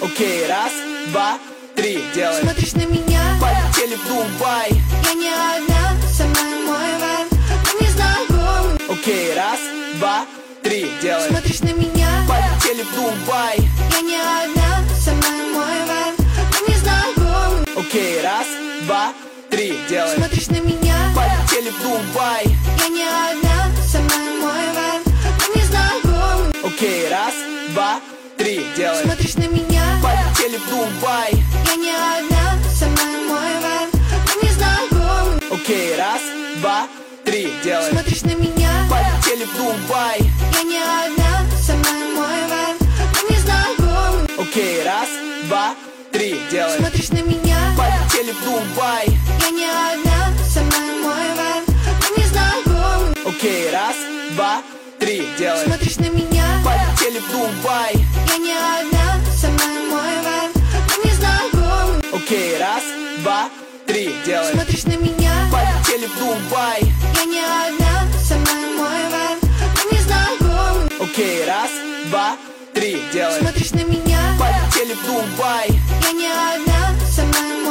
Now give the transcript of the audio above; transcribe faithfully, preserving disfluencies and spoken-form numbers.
Окей, раз, два, три, делай. Смотришь на меня, Полетели в Дубай. я не одна, со мной мой ван. Мы не знакомы. Окей, раз, два, три, делай. Смотришь на меня, Полетели в Дубай. я не одна, со мной мой ван. Мы не знакомы. Окей, раз, два, три, делай. Смотришь на меня, Полетели в Дубай. я не одна, со мной мой ван. Мы не знакомы. Окей, раз, два, три, делай. Смотришь на меня, Полетели в Дубай. я не одна, со мной мой ван. Мы не знакомы. Окей, раз, два, три, делай. Смотришь на меня, Полетели в Дубай. я не одна, со мной мой ван. Мы не знакомы. Окей, раз, два, три, делай. Смотришь на меня, Полетели в Дубай. я не одна, со мной мой ван. Мы не знакомы. Окей, раз, два, три, делай. Смотришь на меня, Полетели в Дубай. я не одна, со мной мой ван. Мы не знакомы. Окей, раз, два, три, делай. Смотришь на меня, Полетели в Дубай. я не одна, со мной мой ван. Мы не знакомы. Окей, раз, два, три, делай. Смотришь на меня, Полетели в Дубай. я не одна, со мной мой